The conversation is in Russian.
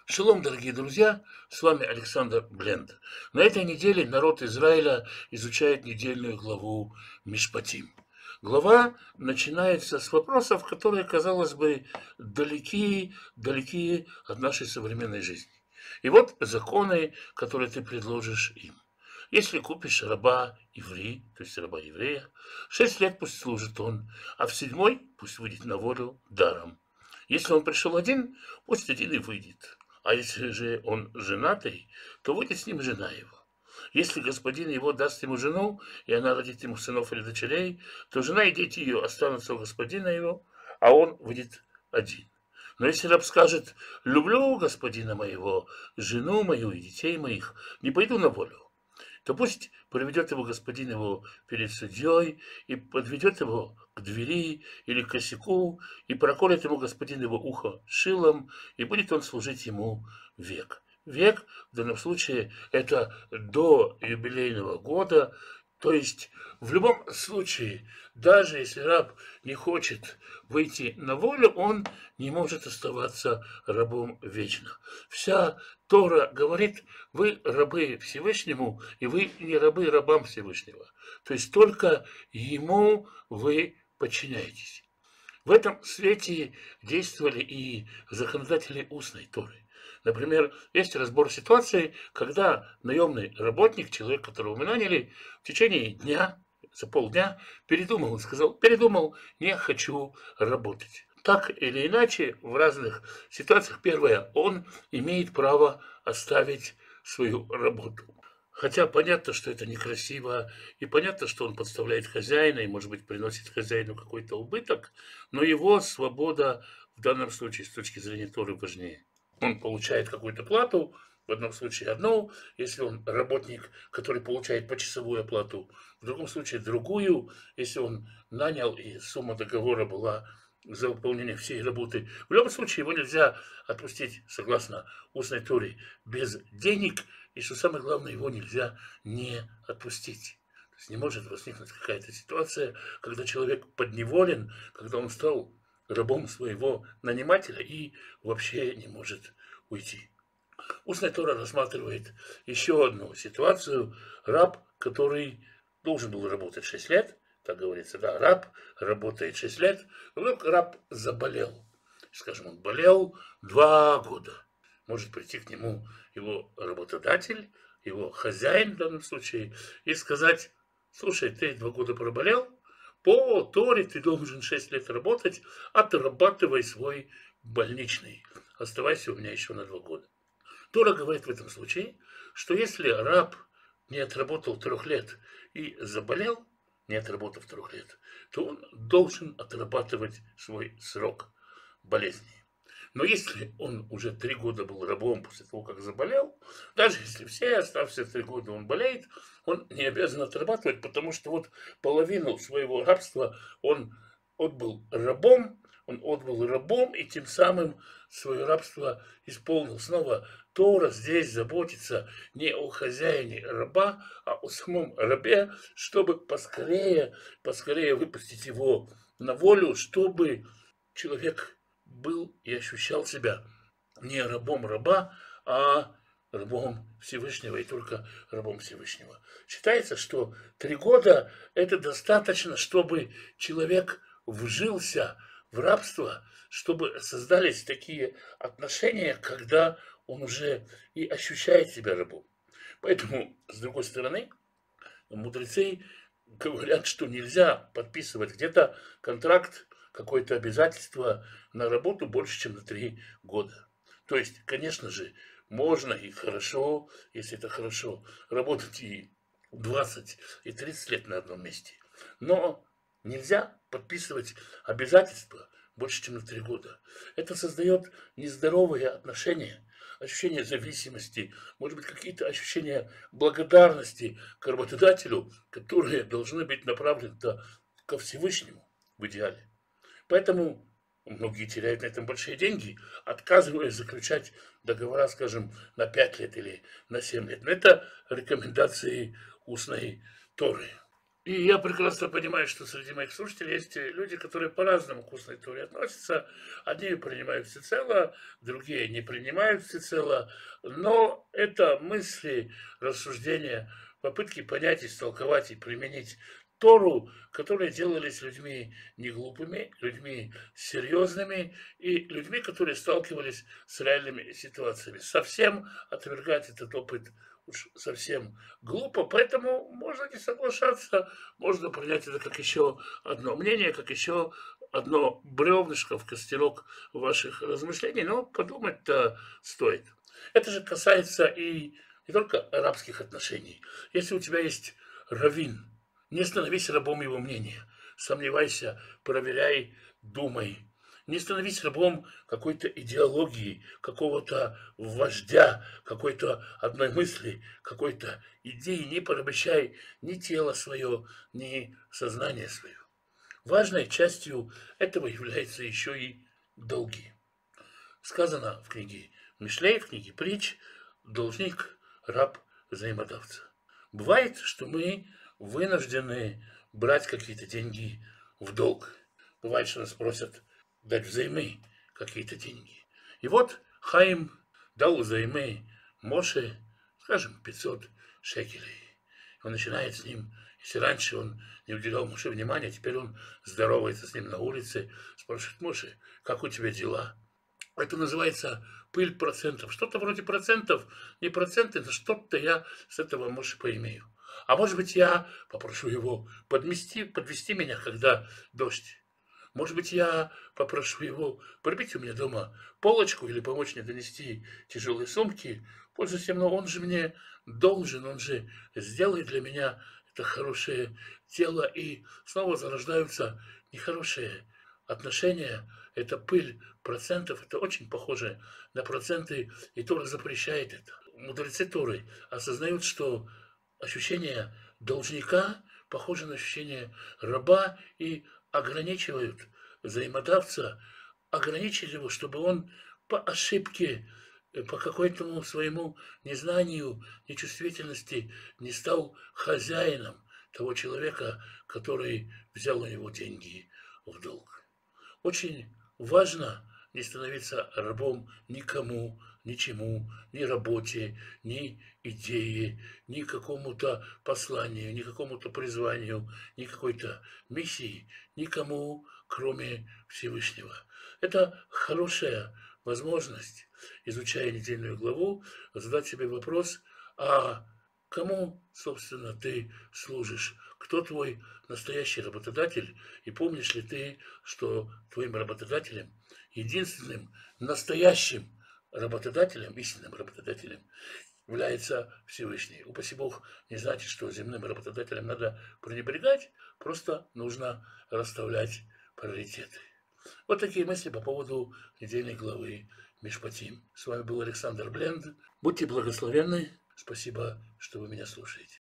Шалом, дорогие друзья, с вами Александр Бленд. На этой неделе народ Израиля изучает недельную главу Мишпатим. Глава начинается с вопросов, которые, казалось бы, далеки от нашей современной жизни. И вот законы, которые ты предложишь им. Если купишь раба иври, то есть раба еврея, 6 лет пусть служит он, а в 7-й пусть выйдет на волю даром. Если он пришел один, пусть один и выйдет. А если же он женатый, то выйдет с ним жена его. Если господин его даст ему жену, и она родит ему сынов или дочерей, то жена и дети ее останутся у господина его, а он выйдет один. Но если раб скажет: «Люблю господина моего, жену мою и детей моих, не пойду на волю», то пусть приведет его господин его перед судьей и подведет его к двери или к косяку, и проколет ему господин его ухо шилом, и будет он служить ему век. Век в данном случае это до юбилейного года, то есть в любом случае, даже если раб не хочет выйти на волю, он не может оставаться рабом вечно. Вся Тора говорит: вы рабы Всевышнему, и вы не рабы рабам Всевышнего. То есть только ему вы подчиняетесь. В этом свете действовали и законодатели устной Торы. Например, есть разбор ситуации, когда наемный работник, человек, которого мы наняли, в течение дня, за полдня передумал и сказал: передумал, не хочу работать. Так или иначе, в разных ситуациях, первое, он имеет право оставить свою работу. Хотя понятно, что это некрасиво, и понятно, что он подставляет хозяина и, может быть, приносит хозяину какой-то убыток, но его свобода в данном случае с точки зрения Торы важнее. Он получает какую-то плату, в одном случае одну, если он работник, который получает почасовую оплату, в другом случае другую, если он нанял и сумма договора была за выполнение всей работы. В любом случае его нельзя отпустить, согласно устной Торе, без денег, и, что самое главное, его нельзя не отпустить. То есть не может возникнуть какая-то ситуация, когда человек подневолен, когда он стал рабом своего нанимателя и вообще не может уйти. Устная Тора рассматривает еще одну ситуацию. Раб, который должен был работать 6 лет, так говорится, да, раб работает 6 лет, но вдруг раб заболел. Скажем, он болел 2 года. Может прийти к нему его работодатель, его хозяин в данном случае, и сказать: слушай, ты 2 года проболел, по Торе ты должен 6 лет работать, отрабатывай свой больничный. Оставайся у меня еще на 2 года. Тора говорит в этом случае, что если раб не отработал 3 лет и заболел, не отработав 3 лет, то он должен отрабатывать свой срок болезни. Но если он уже 3 года был рабом после того, как заболел, даже если все оставшиеся 3 года он болеет, он не обязан отрабатывать, потому что вот половину своего рабства он отбыл рабом, и тем самым свое рабство исполнил. Снова Тора здесь заботится не о хозяине раба, а о самом рабе, чтобы поскорее выпустить его на волю, чтобы человек был и ощущал себя не рабом раба, а рабом Всевышнего, и только рабом Всевышнего. Считается, что 3 года это достаточно, чтобы человек вжился в рабство, чтобы создались такие отношения, когда он уже и ощущает себя рабом. Поэтому, с другой стороны, мудрецы говорят, что нельзя подписывать где-то контракт, какое-то обязательство на работу больше, чем на 3 года. То есть, конечно же, можно и хорошо, если это хорошо, работать и 20, и 30 лет на одном месте. Но нельзя подписывать обязательства больше, чем на 3 года. Это создает нездоровые отношения, ощущение зависимости, может быть, какие-то ощущения благодарности к работодателю, которые должны быть направлены ко Всевышнему в идеале. Поэтому многие теряют на этом большие деньги, отказываясь заключать договора, скажем, на 5 лет или на 7 лет. Но это рекомендации устной Торы. И я прекрасно понимаю, что среди моих слушателей есть люди, которые по-разному к устной Торе относятся. Одни принимают всецело, другие не принимают всецело. Но это мысли, рассуждения, попытки понять, истолковать и применить Тору, которые делались людьми не глупыми, людьми серьезными и людьми, которые сталкивались с реальными ситуациями. Совсем отвергать этот опыт уж совсем глупо, поэтому можно не соглашаться, можно принять это как еще одно мнение, как еще одно бревнышко в костерок ваших размышлений, но подумать-то стоит. Это же касается и не только арабских отношений. Если у тебя есть раввин, не становись рабом его мнения, сомневайся, проверяй, думай. Не становись рабом какой-то идеологии, какого-то вождя, какой-то одной мысли, какой-то идеи. Не порабощай ни тело свое, ни сознание свое. Важной частью этого является еще и долги. Сказано в книге Мишлей, в книге Притч, должник, раб взаимодавца. Бывает, что мы вынуждены брать какие-то деньги в долг. Бывает, что нас просят дать взаймы какие-то деньги. И вот Хаим дал взаймы Моше, скажем, 500 шекелей. Он начинает с ним, если раньше он не уделял Моше внимания, теперь он здоровается с ним на улице, спрашивает: Моше, как у тебя дела? Это называется пыль процентов. Что-то вроде процентов, не проценты, но что-то я с этого, может, поимею. А может быть, я попрошу его подвести меня, когда дождь. Может быть, я попрошу его пробить у меня дома полочку или помочь мне донести тяжелые сумки. Пользуясь тем, но он же мне должен, он же сделает для меня это хорошее дело. И снова зарождаются нехорошие отношения. Это пыль процентов, это очень похоже на проценты, и Тора запрещает это. Мудрецы Торы осознают, что ощущение должника похоже на ощущение раба и ограничивают взаимодавца, ограничивают его, чтобы он по ошибке, по какому-то своему незнанию, нечувствительности не стал хозяином того человека, который взял у него деньги в долг. Очень важно не становиться рабом никому, ничему, ни работе, ни идее, ни какому-то посланию, ни какому-то призванию, ни какой-то миссии, никому, кроме Всевышнего. Это хорошая возможность, изучая недельную главу, задать себе вопрос: а кому, собственно, ты служишь? Кто твой настоящий работодатель? И помнишь ли ты, что твоим работодателем, единственным настоящим работодателем, истинным работодателем, является Всевышний? Упаси Бог, не значит, что земным работодателям надо пренебрегать, просто нужно расставлять приоритеты. Вот такие мысли по поводу недельной главы Мишпатим. С вами был Александр Бленд. Будьте благословенны. Спасибо, что вы меня слушаете.